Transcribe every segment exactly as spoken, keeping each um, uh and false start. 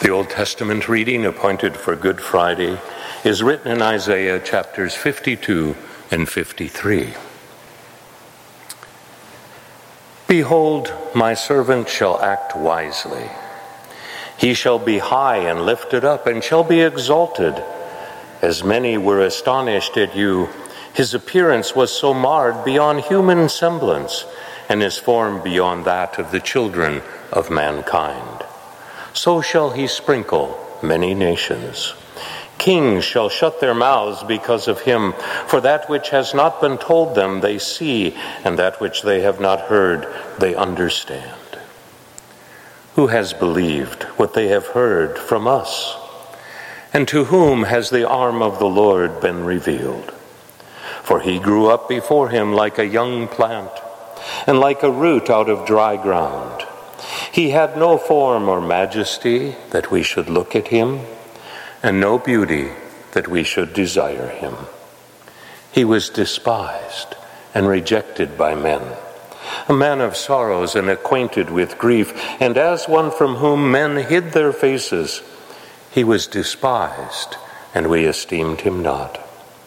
The Old Testament reading appointed for Good Friday is written in Isaiah chapters fifty-two and fifty-three. Behold, my servant shall act wisely. He shall be high and lifted up, and shall be exalted. As many were astonished at you, his appearance was so marred beyond human semblance, and his form beyond that of the children of mankind. So shall he sprinkle many nations. Kings shall shut their mouths because of him, for that which has not been told them they see, and that which they have not heard they understand. Who has believed what they have heard from us? And to whom has the arm of the Lord been revealed? For he grew up before him like a young plant, and like a root out of dry ground. He had no form or majesty that we should look at him, and no beauty that we should desire him. He was despised and rejected by men, a man of sorrows and acquainted with grief, and as one from whom men hid their faces, he was despised, and we esteemed him not.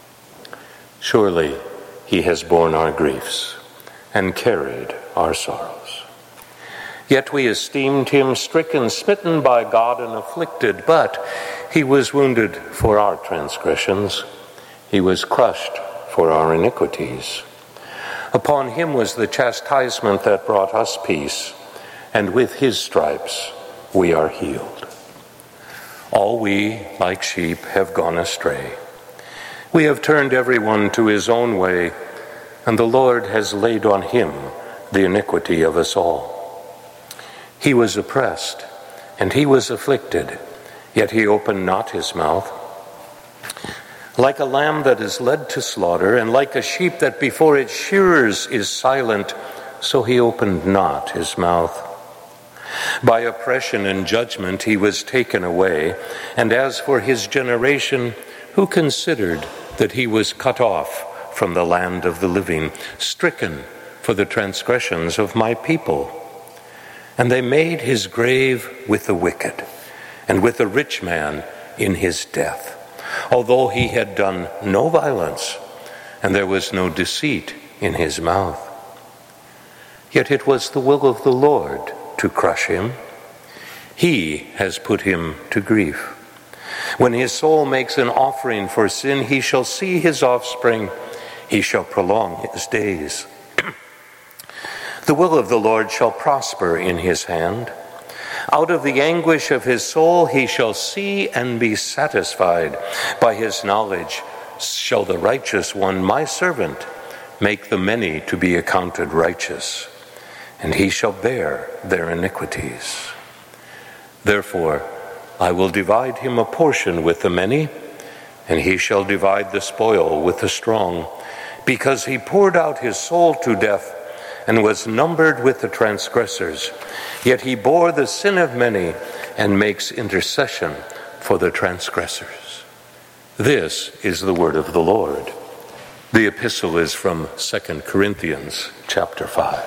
Surely he has borne our griefs and carried our sorrows. Yet we esteemed him stricken, smitten by God, and afflicted. But he was wounded for our transgressions. He was crushed for our iniquities. Upon him was the chastisement that brought us peace, and with his stripes we are healed. All we, like sheep, have gone astray. We have turned everyone to his own way, and the Lord has laid on him the iniquity of us all. He was oppressed, and he was afflicted, yet he opened not his mouth. Like a lamb that is led to slaughter, and like a sheep that before its shearers is silent, so he opened not his mouth. By oppression and judgment he was taken away, and as for his generation, who considered that he was cut off from the land of the living, stricken for the transgressions of my people? And they made his grave with the wicked, and with the rich man in his death, although he had done no violence, and there was no deceit in his mouth. Yet it was the will of the Lord to crush him. He has put him to grief. When his soul makes an offering for sin, he shall see his offspring. He shall prolong his days. The will of the Lord shall prosper in his hand. Out of the anguish of his soul he shall see and be satisfied. By his knowledge shall the righteous one, my servant, make the many to be accounted righteous, and he shall bear their iniquities. Therefore I will divide him a portion with the many, and he shall divide the spoil with the strong, because he poured out his soul to death, and was numbered with the transgressors. Yet he bore the sin of many, and makes intercession for the transgressors. This is the word of the Lord. The epistle is from Second Corinthians chapter five.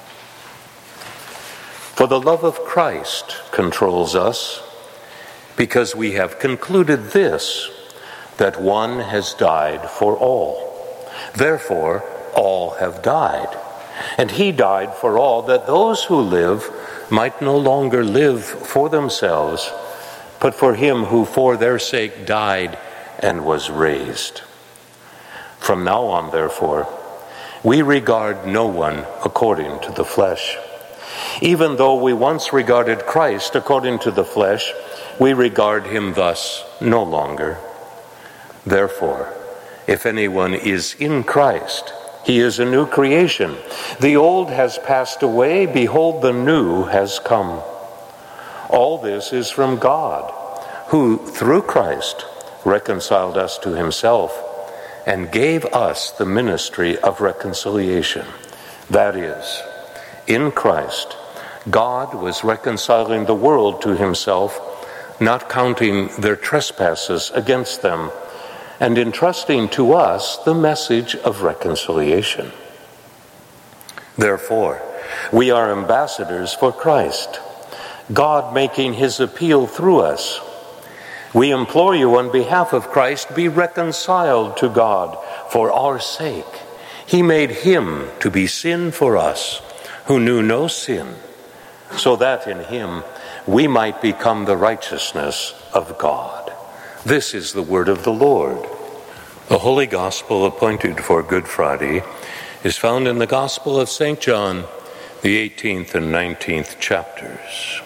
For the love of Christ controls us, because we have concluded this, that one has died for all. Therefore, all have died. And he died for all, that those who live might no longer live for themselves, but for him who for their sake died and was raised. From now on, therefore, we regard no one according to the flesh. Even though we once regarded Christ according to the flesh, we regard him thus no longer. Therefore, if anyone is in Christ, he is a new creation. The old has passed away. Behold, the new has come. All this is from God, who through Christ reconciled us to himself and gave us the ministry of reconciliation. That is, in Christ, God was reconciling the world to himself, not counting their trespasses against them, and entrusting to us the message of reconciliation. Therefore, we are ambassadors for Christ, God making his appeal through us. We implore you on behalf of Christ, be reconciled to God for our sake. He made him to be sin for us, who knew no sin, so that in him we might become the righteousness of God. This is the word of the Lord. The Holy Gospel appointed for Good Friday is found in the Gospel of Saint John, the eighteenth and nineteenth chapters.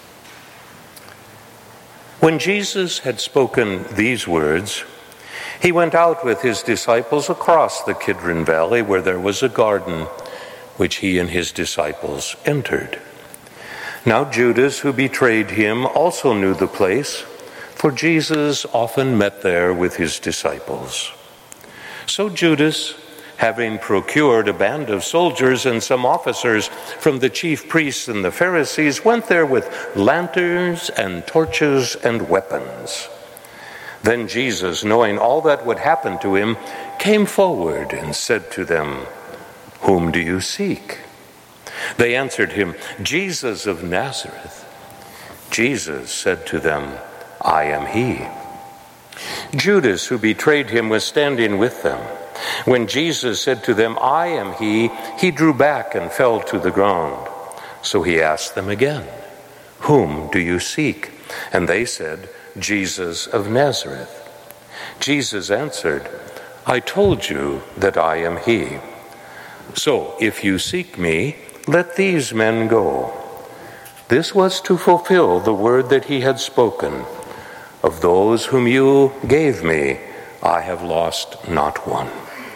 When Jesus had spoken these words, he went out with his disciples across the Kidron Valley, where there was a garden, which he and his disciples entered. Now Judas, who betrayed him, also knew the place, for Jesus often met there with his disciples. So Judas, having procured a band of soldiers and some officers from the chief priests and the Pharisees, went there with lanterns and torches and weapons. Then Jesus, knowing all that would happen to him, came forward and said to them, "Whom do you seek?" They answered him, "Jesus of Nazareth." Jesus said to them, "I am he." Judas, who betrayed him, was standing with them. When Jesus said to them, "I am he," he drew back and fell to the ground. So he asked them again, "Whom do you seek?" And they said, "Jesus of Nazareth." Jesus answered, "I told you that I am he. So if you seek me, let these men go." This was to fulfill the word that he had spoken, "Of those whom you gave me, I have lost not one."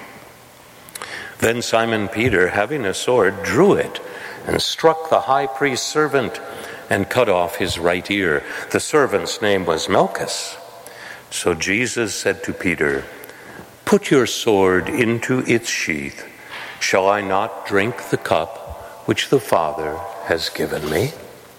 Then Simon Peter, having a sword, drew it and struck the high priest's servant and cut off his right ear. The servant's name was Malchus. So Jesus said to Peter, "Put your sword into its sheath. Shall I not drink the cup which the Father has given me?"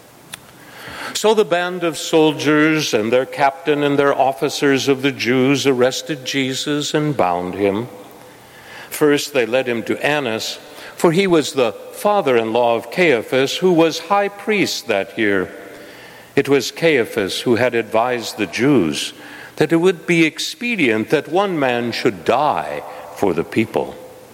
So the band of soldiers and their captain and their officers of the Jews arrested Jesus and bound him. First they led him to Annas, for he was the father-in-law of Caiaphas, who was high priest that year. It was Caiaphas who had advised the Jews that it would be expedient that one man should die for the people.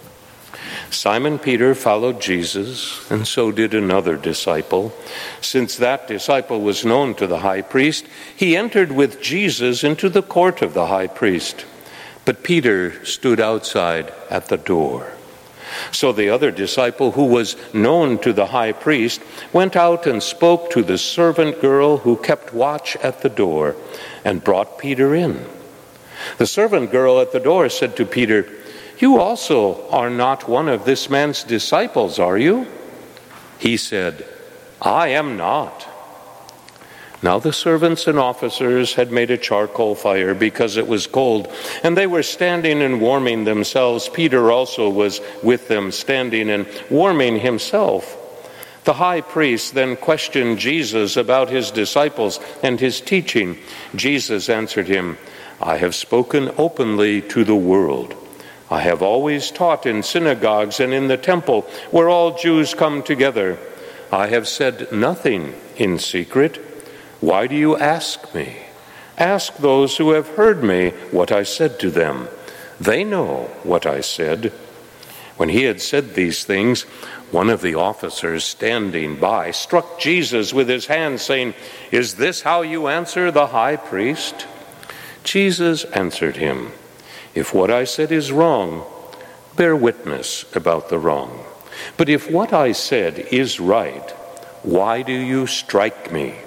Simon Peter followed Jesus, and so did another disciple. Since that disciple was known to the high priest, he entered with Jesus into the court of the high priest. But Peter stood outside at the door. So the other disciple, who was known to the high priest, went out and spoke to the servant girl who kept watch at the door, and brought Peter in. The servant girl at the door said to Peter, "You also are not one of this man's disciples, are you?" He said, "I am not." Now the servants and officers had made a charcoal fire because it was cold, and they were standing and warming themselves. Peter also was with them, standing and warming himself. The high priest then questioned Jesus about his disciples and his teaching. Jesus answered him, "I have spoken openly to the world. I have always taught in synagogues and in the temple, where all Jews come together. I have said nothing in secret. Why do you ask me? Ask those who have heard me what I said to them. They know what I said." When he had said these things, one of the officers standing by struck Jesus with his hand, saying, "Is this how you answer the high priest?" Jesus answered him, "If what I said is wrong, bear witness about the wrong. But if what I said is right, why do you strike me?"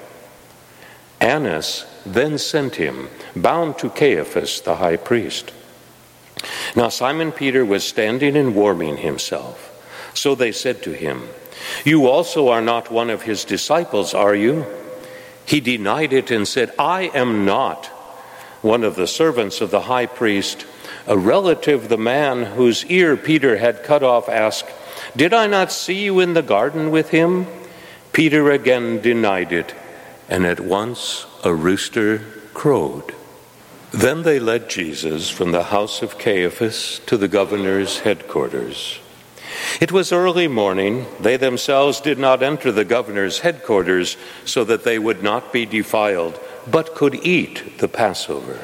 Annas then sent him, bound to Caiaphas the high priest. Now Simon Peter was standing and warming himself. So they said to him, "You also are not one of his disciples, are you?" He denied it and said, "I am not." One of the servants of the high priest, a relative of the man whose ear Peter had cut off, asked, "Did I not see you in the garden with him?" Peter again denied it, and at once a rooster crowed. Then they led Jesus from the house of Caiaphas to the governor's headquarters. It was early morning. They themselves did not enter the governor's headquarters so that they would not be defiled, but could eat the Passover.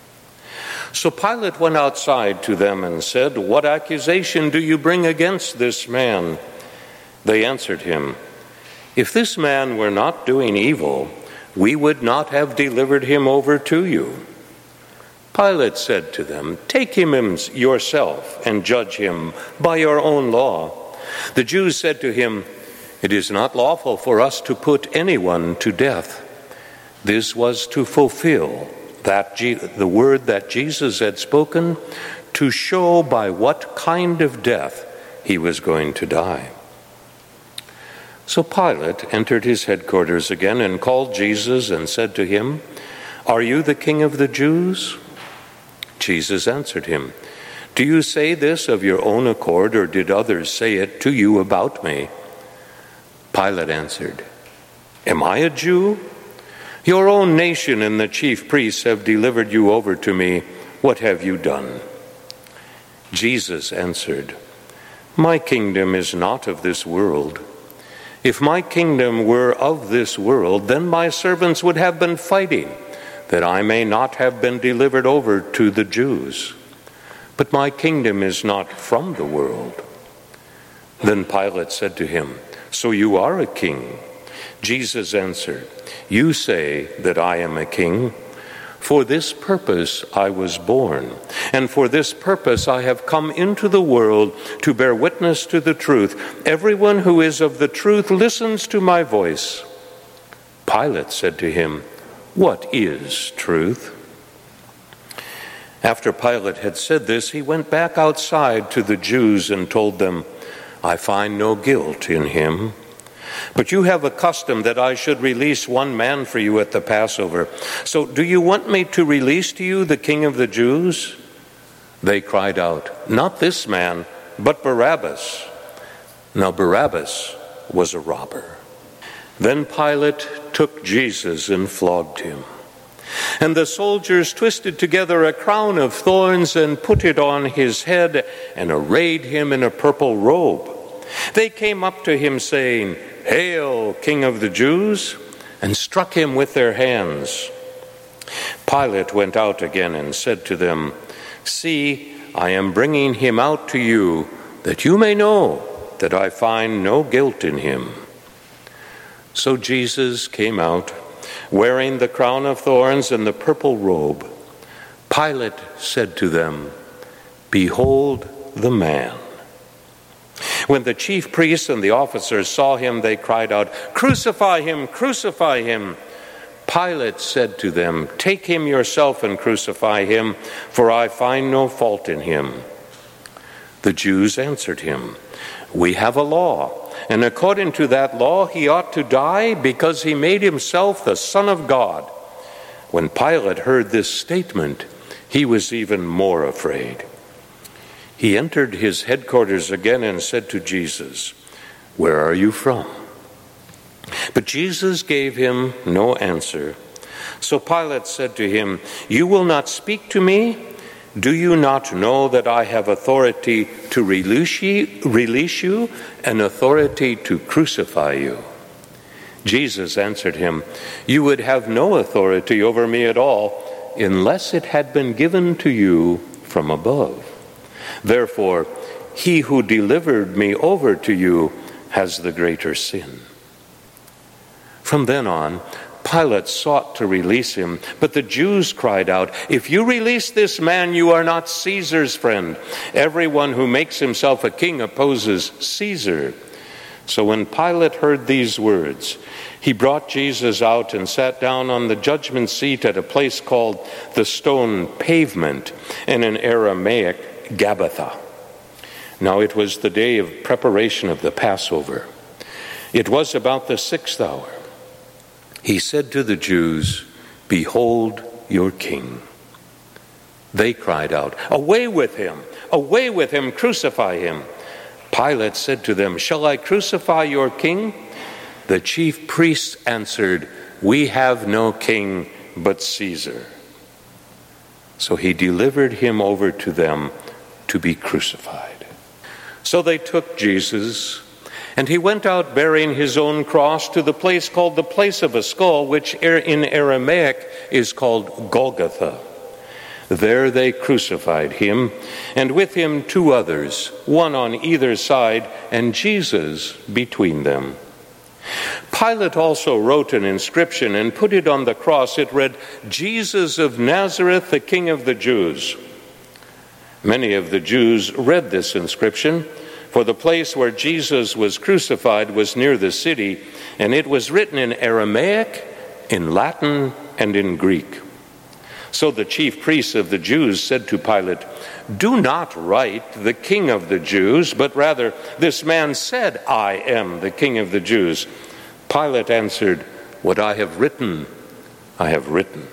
So Pilate went outside to them and said, "What accusation do you bring against this man?" They answered him, "If this man were not doing evil, we would not have delivered him over to you." Pilate said to them, "Take him yourself and judge him by your own law." The Jews said to him, "It is not lawful for us to put anyone to death." This was to fulfill that Je- the word that Jesus had spoken, to show by what kind of death he was going to die. So Pilate entered his headquarters again and called Jesus and said to him, "Are you the king of the Jews?" Jesus answered him, "Do you say this of your own accord, or did others say it to you about me?" Pilate answered, "Am I a Jew? Your own nation and the chief priests have delivered you over to me. What have you done?" Jesus answered, "My kingdom is not of this world. If my kingdom were of this world, then my servants would have been fighting, that I may not have been delivered over to the Jews. But my kingdom is not from the world." Then Pilate said to him, "So you are a king?" Jesus answered, "You say that I am a king. For this purpose I was born, and for this purpose I have come into the world, to bear witness to the truth. Everyone who is of the truth listens to my voice." Pilate said to him, "What is truth?" After Pilate had said this, he went back outside to the Jews and told them, "I find no guilt in him. But you have a custom that I should release one man for you at the Passover. So do you want me to release to you the King of the Jews?" They cried out, "Not this man, but Barabbas." Now Barabbas was a robber. Then Pilate took Jesus and flogged him. And the soldiers twisted together a crown of thorns and put it on his head and arrayed him in a purple robe. They came up to him saying, "Hail, King of the Jews!" and struck him with their hands. Pilate went out again and said to them, "See, I am bringing him out to you, that you may know that I find no guilt in him." So Jesus came out, wearing the crown of thorns and the purple robe. Pilate said to them, "Behold the man." When the chief priests and the officers saw him, they cried out, "Crucify him! Crucify him!" Pilate said to them, "Take him yourself and crucify him, for I find no fault in him." The Jews answered him, "We have a law, and according to that law he ought to die because he made himself the Son of God." When Pilate heard this statement, he was even more afraid. He entered his headquarters again and said to Jesus, "Where are you from?" But Jesus gave him no answer. So Pilate said to him, "You will not speak to me? Do you not know that I have authority to release you and authority to crucify you?" Jesus answered him, "You would have no authority over me at all unless it had been given to you from above. Therefore, he who delivered me over to you has the greater sin." From then on, Pilate sought to release him, but the Jews cried out, "If you release this man, you are not Caesar's friend. Everyone who makes himself a king opposes Caesar." So when Pilate heard these words, he brought Jesus out and sat down on the judgment seat at a place called the Stone Pavement, and in Aramaic, Gabbatha. Now it was the day of preparation of the Passover. It was about the sixth hour. He said to the Jews, "Behold your king." They cried out, "Away with him! Away with him! Crucify him!" Pilate said to them, "Shall I crucify your king?" The chief priests answered, "We have no king but Caesar." So he delivered him over to them to be crucified. So they took Jesus, and he went out bearing his own cross to the place called the place of a skull, which in Aramaic is called Golgotha. There they crucified him, and with him two others, one on either side, and Jesus between them. Pilate also wrote an inscription and put it on the cross. It read, "Jesus of Nazareth, the King of the Jews." Many of the Jews read this inscription, for the place where Jesus was crucified was near the city, and it was written in Aramaic, in Latin, and in Greek. So the chief priests of the Jews said to Pilate, "Do not write the King of the Jews, but rather, this man said, 'I am the King of the Jews.'" Pilate answered, "What I have written, I have written."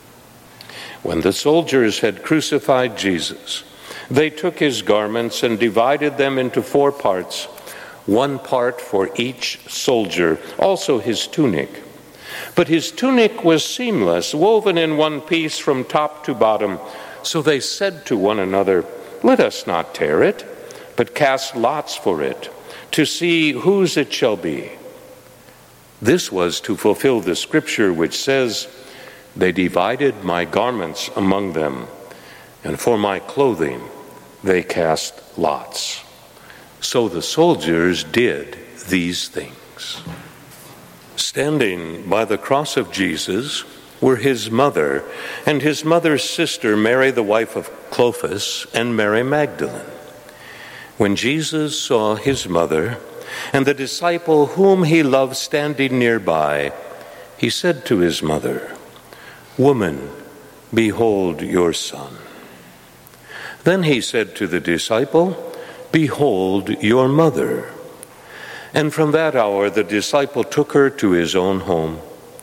When the soldiers had crucified Jesus, they took his garments and divided them into four parts, one part for each soldier, also his tunic. But his tunic was seamless, woven in one piece from top to bottom. So they said to one another, "Let us not tear it, but cast lots for it, to see whose it shall be." This was to fulfill the scripture which says, "They divided my garments among them, and for my clothing they cast lots." So the soldiers did these things. Standing by the cross of Jesus were his mother and his mother's sister, Mary, the wife of Clopas, and Mary Magdalene. When Jesus saw his mother and the disciple whom he loved standing nearby, he said to his mother, "Woman, behold your son." Then he said to the disciple, "Behold your mother." And from that hour the disciple took her to his own home.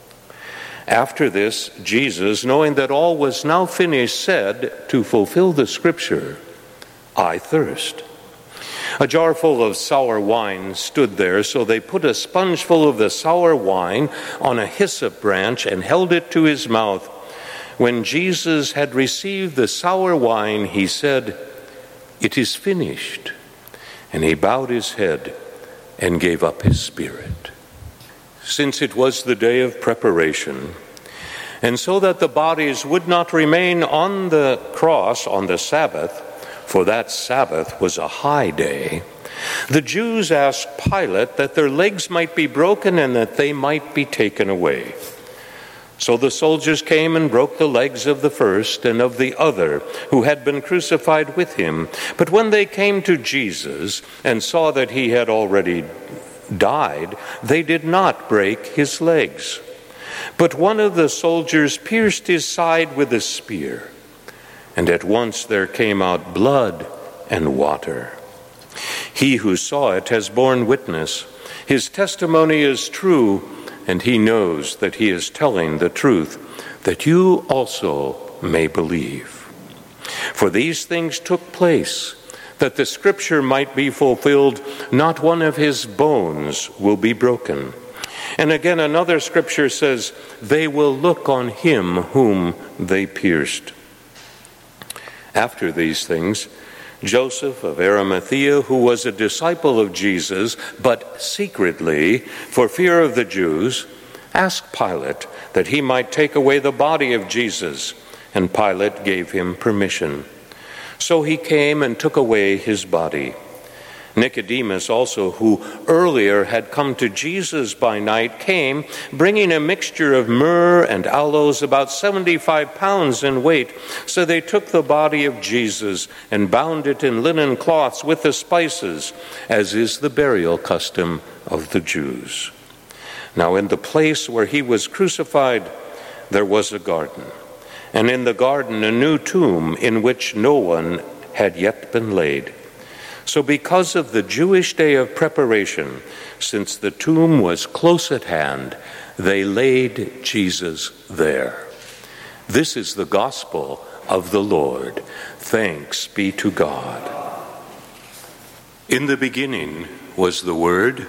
After this, Jesus, knowing that all was now finished, said, to fulfill the scripture, "I thirst." A jar full of sour wine stood there, so they put a sponge full of the sour wine on a hyssop branch and held it to his mouth. When Jesus had received the sour wine, he said, "It is finished." And he bowed his head and gave up his spirit. Since it was the day of preparation, and so that the bodies would not remain on the cross on the Sabbath, for that Sabbath was a high day, the Jews asked Pilate that their legs might be broken and that they might be taken away. So the soldiers came and broke the legs of the first and of the other who had been crucified with him. But when they came to Jesus and saw that he had already died, they did not break his legs. But one of the soldiers pierced his side with a spear, and at once there came out blood and water. He who saw it has borne witness. His testimony is true, and he knows that he is telling the truth, that you also may believe. For these things took place, that the scripture might be fulfilled, "Not one of his bones will be broken." And again another scripture says, "They will look on him whom they pierced." After these things, Joseph of Arimathea, who was a disciple of Jesus, but secretly, for fear of the Jews, asked Pilate that he might take away the body of Jesus, and Pilate gave him permission. So he came and took away his body. Nicodemus also, who earlier had come to Jesus by night, came, bringing a mixture of myrrh and aloes, about seventy-five pounds in weight. So they took the body of Jesus and bound it in linen cloths with the spices, as is the burial custom of the Jews. Now in the place where he was crucified, there was a garden, and in the garden a new tomb in which no one had yet been laid. So because of the Jewish day of preparation, since the tomb was close at hand, they laid Jesus there. This is the gospel of the Lord. Thanks be to God. In the beginning was the Word,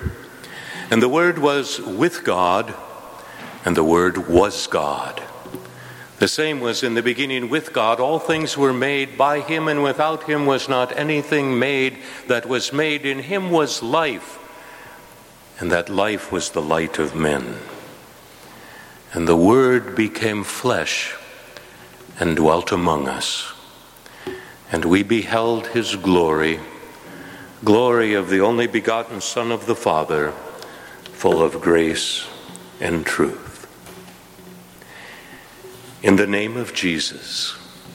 and the Word was with God, and the Word was God. The same was in the beginning with God. All things were made by him, and without him was not anything made that was made. In him was life, and that life was the light of men. And the Word became flesh and dwelt among us. And we beheld his glory, glory of the only begotten Son of the Father, full of grace and truth. In the name of Jesus,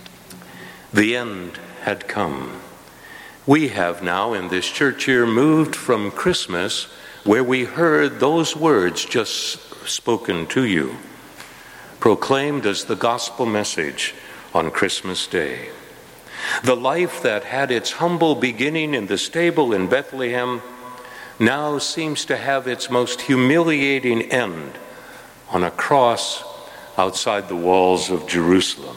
the end had come. We have now in this church year moved from Christmas, where we heard those words just spoken to you, proclaimed as the gospel message on Christmas Day. The life that had its humble beginning in the stable in Bethlehem now seems to have its most humiliating end on a cross outside the walls of Jerusalem.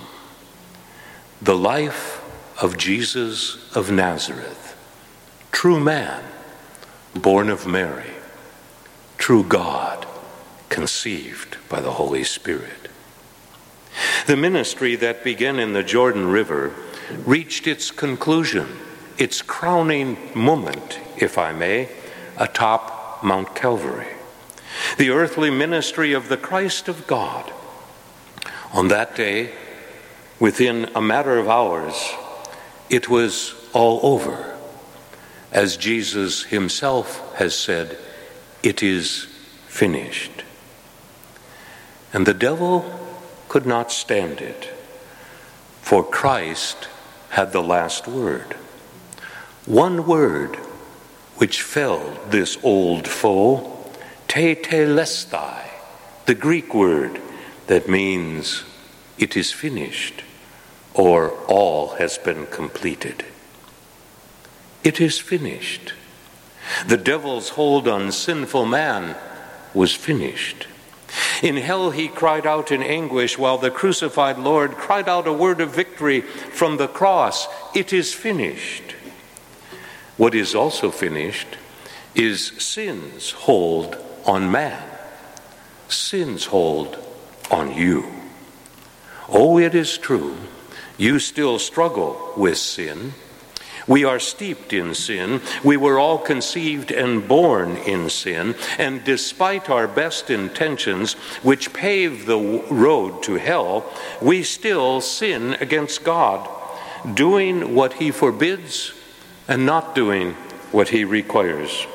The life of Jesus of Nazareth, true man, born of Mary, true God, conceived by the Holy Spirit. The ministry that began in the Jordan River reached its conclusion, its crowning moment, if I may, atop Mount Calvary. The earthly ministry of the Christ of God. On that day, within a matter of hours, it was all over. As Jesus himself has said, it is finished. And the devil could not stand it, for Christ had the last word. One word which felled this old foe, tetelestai, the Greek word that means it is finished, or all has been completed. It is finished. The devil's hold on sinful man was finished. In hell he cried out in anguish, while the crucified Lord cried out a word of victory from the cross. It is finished. What is also finished is sin's hold on man, sin's hold on you. Oh, it is true, you still struggle with sin. We are steeped in sin. We were all conceived and born in sin. And despite our best intentions, which pave the road to hell, we still sin against God, doing what he forbids and not doing what he requires.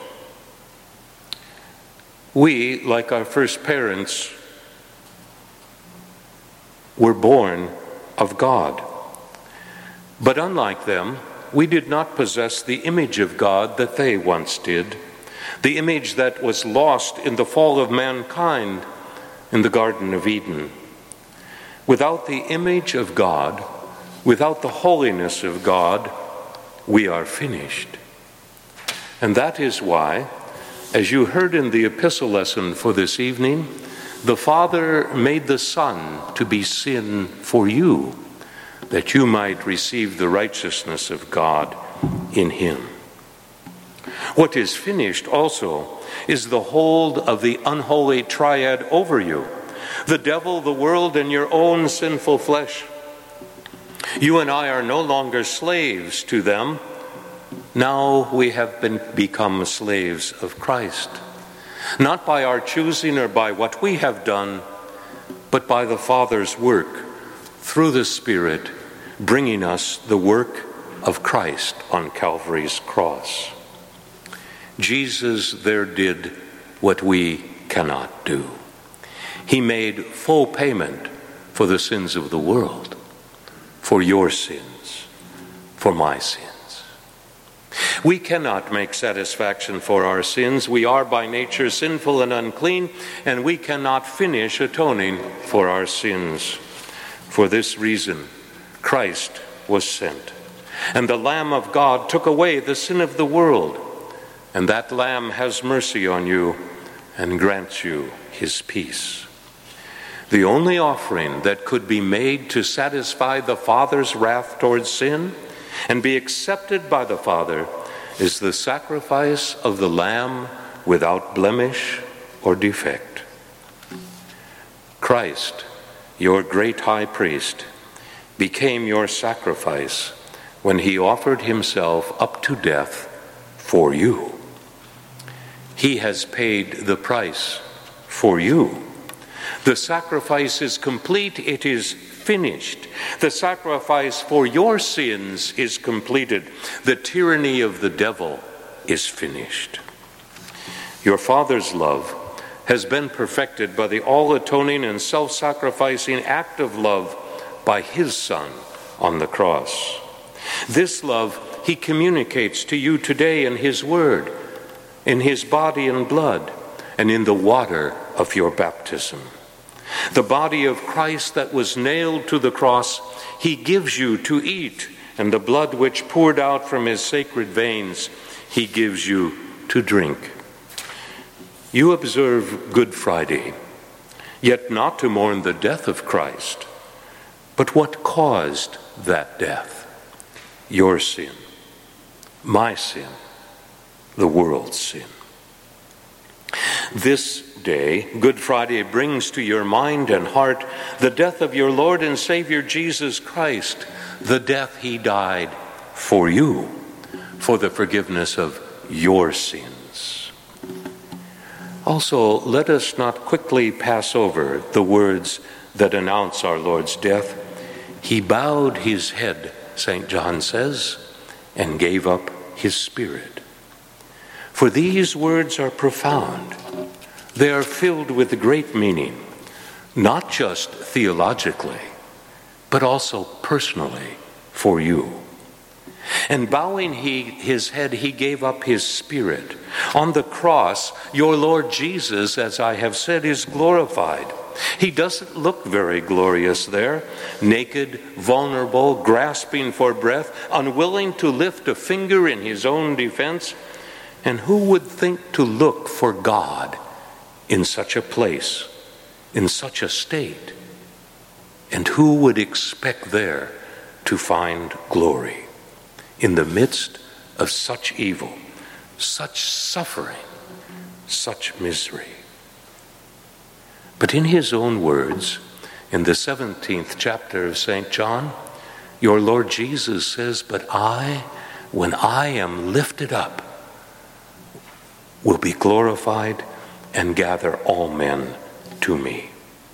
We, like our first parents, were born of God. But unlike them, we did not possess the image of God that they once did, the image that was lost in the fall of mankind in the Garden of Eden. Without the image of God, without the holiness of God, we are finished. And that is why, as you heard in the epistle lesson for this evening, the Father made the Son to be sin for you, that you might receive the righteousness of God in him. What is finished also is the hold of the unholy triad over you, the devil, the world, and your own sinful flesh. You and I are no longer slaves to them. Now we have been become slaves of Christ, not by our choosing or by what we have done, but by the Father's work through the Spirit, bringing us the work of Christ on Calvary's cross. Jesus there did what we cannot do. He made full payment for the sins of the world, for your sins, for my sins. We cannot make satisfaction for our sins. We are by nature sinful and unclean, and we cannot finish atoning for our sins. For this reason, Christ was sent, and the Lamb of God took away the sin of the world, and that Lamb has mercy on you and grants you his peace. The only offering that could be made to satisfy the Father's wrath towards sin and be accepted by the Father is the sacrifice of the Lamb without blemish or defect. Christ, your great high priest, became your sacrifice when he offered himself up to death for you. He has paid the price for you. The sacrifice is complete, it is finished. The sacrifice for your sins is completed. The tyranny of the devil is finished. Your Father's love has been perfected by the all-atoning and self-sacrificing act of love by his Son on the cross. This love he communicates to you today in his word, in his body and blood, and in the water of your baptism. The body of Christ that was nailed to the cross, he gives you to eat, and the blood which poured out from his sacred veins, he gives you to drink. You observe Good Friday, yet not to mourn the death of Christ, but what caused that death? Your sin, my sin, the world's sin. This day, Good Friday, brings to your mind and heart the death of your Lord and Savior Jesus Christ, the death he died for you, for the forgiveness of your sins. Also, let us not quickly pass over the words that announce our Lord's death. He bowed his head, Saint John says, and gave up his spirit. For these words are profound. They are filled with great meaning, not just theologically, but also personally for you. And bowing he, his head, he gave up his spirit. On the cross, your Lord Jesus, as I have said, is glorified. He doesn't look very glorious there, naked, vulnerable, grasping for breath, unwilling to lift a finger in his own defense. And who would think to look for God in such a place, in such a state? And who would expect there to find glory in the midst of such evil, such suffering, such misery? But in his own words, in the seventeenth chapter of Saint John, your Lord Jesus says, "But I, when I am lifted up, will be glorified and gather all men to me."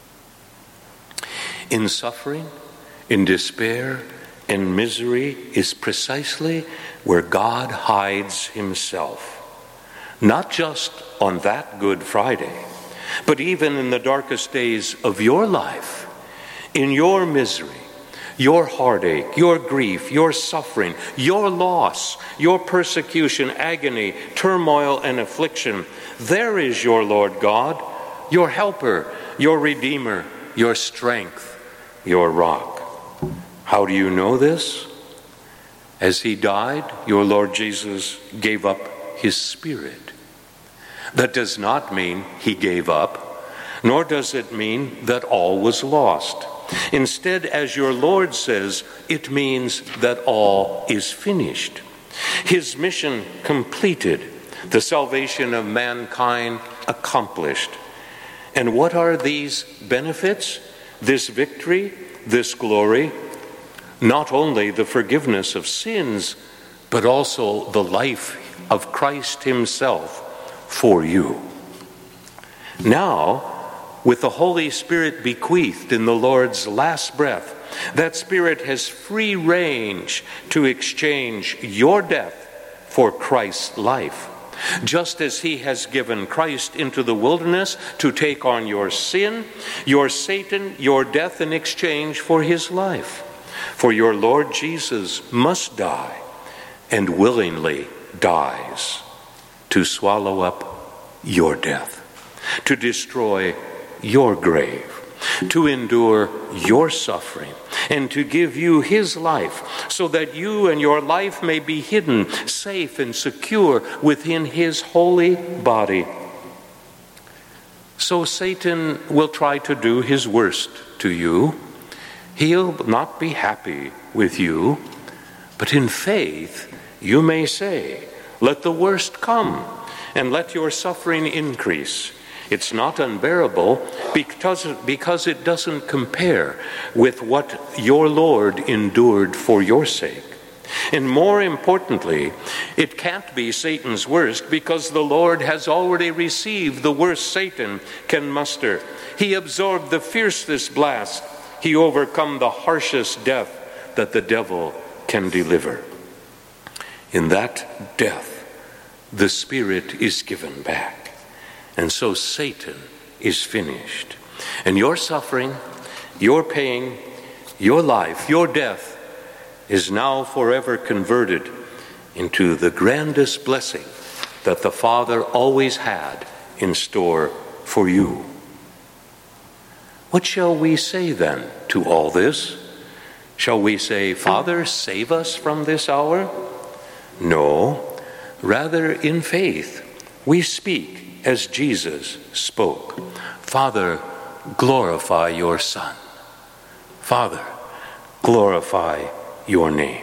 In suffering, in despair, in misery is precisely where God hides himself. Not just on that Good Friday, but even in the darkest days of your life, in your misery, your heartache, your grief, your suffering, your loss, your persecution, agony, turmoil, and affliction, there is your Lord God, your helper, your redeemer, your strength, your rock. How do you know this? As he died, your Lord Jesus gave up his spirit. That does not mean he gave up, nor does it mean that all was lost. Instead, as your Lord says, it means that all is finished. His mission completed, the salvation of mankind accomplished. And what are these benefits, this victory, this glory? Not only the forgiveness of sins, but also the life of Christ himself for you. Now, with the Holy Spirit bequeathed in the Lord's last breath, that Spirit has free range to exchange your death for Christ's life. Just as he has given Christ into the wilderness to take on your sin, your Satan, your death in exchange for his life. For your Lord Jesus must die, and willingly dies, to swallow up your death, to destroy your grave, to endure your suffering, and to give you his life, so that you and your life may be hidden, safe and secure within his holy body. So Satan will try to do his worst to you. He'll not be happy with you, but in faith you may say, "Let the worst come, and let your suffering increase. It's not unbearable because, because it doesn't compare with what your Lord endured for your sake. And more importantly, it can't be Satan's worst because the Lord has already received the worst Satan can muster. He absorbed the fiercest blast. He overcome the harshest death that the devil can deliver. In that death, the spirit is given back. And so Satan is finished. And your suffering, your pain, your life, your death is now forever converted into the grandest blessing that the Father always had in store for you. What shall we say then to all this? Shall we say, Father, save us from this hour? No, rather in faith we speak as Jesus spoke. Father, glorify your Son. Father, glorify your name.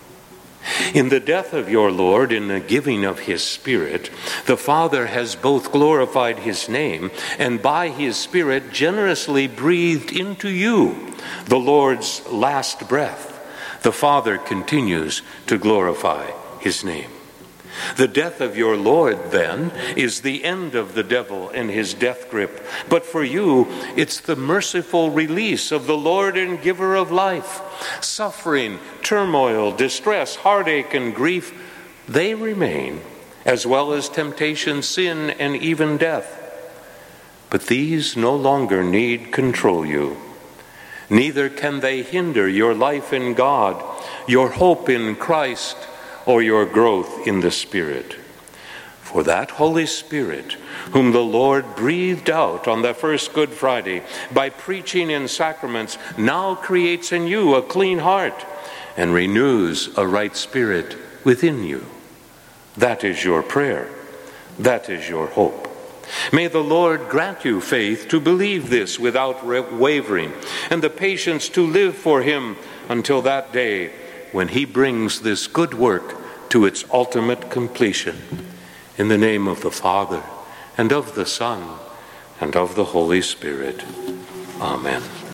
In the death of your Lord, in the giving of his Spirit, the Father has both glorified his name and by his Spirit generously breathed into you the Lord's last breath. The Father continues to glorify his name. The death of your Lord, then, is the end of the devil and his death grip. But for you, it's the merciful release of the Lord and giver of life. Suffering, turmoil, distress, heartache, and grief, they remain, as well as temptation, sin, and even death. But these no longer need control you. Neither can they hinder your life in God, your hope in Christ, or your growth in the Spirit. For that Holy Spirit, whom the Lord breathed out on the first Good Friday by preaching in sacraments, now creates in you a clean heart and renews a right spirit within you. That is your prayer. That is your hope. May the Lord grant you faith to believe this without wavering, and the patience to live for him until that day when he brings this good work to its ultimate completion. In the name of the Father, and of the Son, and of the Holy Spirit. Amen.